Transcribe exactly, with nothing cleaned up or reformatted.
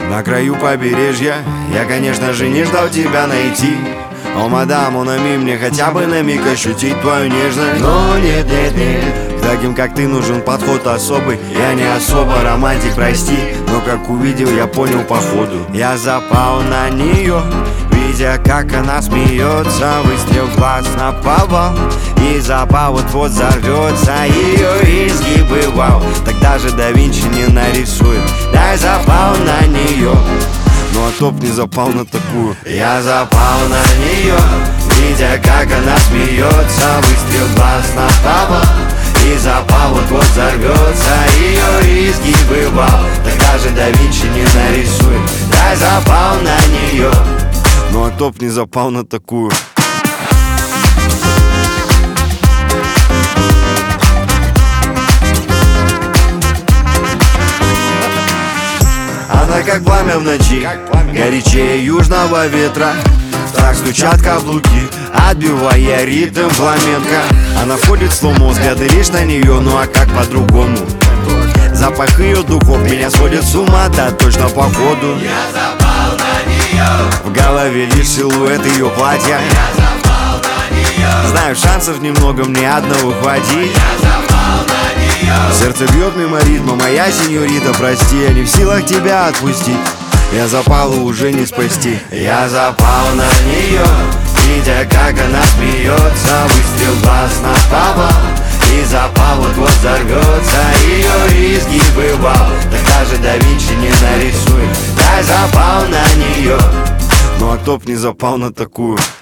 На краю побережья я, конечно же, не ждал тебя найти. О, мадам, унами мне хотя бы на миг ощутить твою нежность. Но нет, нет, нет, к таким, как ты, нужен подход особый. Я не особо романтик, прости, но как увидел, я понял по ходу. Я запал на нее, видя, как она смеется. Выстрел в глаз на повал, и запал вот-вот взорвется. Ее изгибы, вау, так даже да Винчи не нарисует. Я запал на нее, ну а топ не запал на такую. Я запал на нее, видя, как она смеется. Выстрел в глаз на повал, и запал вот-вот взорвется. Ее изгибы, вау, так даже да Винчи не нарисует. Я запал на нее, ну а топ не запал на такую. Она как пламя в ночи, горячее южного ветра. Так стучат каблуки, отбивая ритм фламенко. Она входит в слоумо, взгляды лишь на нее, ну а как по-другому? Запах ее духов меня сводит с ума, да точно по ходу. Я запал на нее, в голове лишь силуэт ее платья. я запал на нее, знаю, шансов немного, мне одного хватит. я запал на нее. Сердце бьет мимо ритма, моя сеньорита, прости, я не в силах тебя отпустить. Я запала уже не спасти. Я запал на нее, видя, как она смеется. Выстрел в глаз на повал, и запал вот-вот взорвется. Ее изгибы, вау, так даже да Винчи не нарисует. Я запал на нее, ну а топ не запал на такую.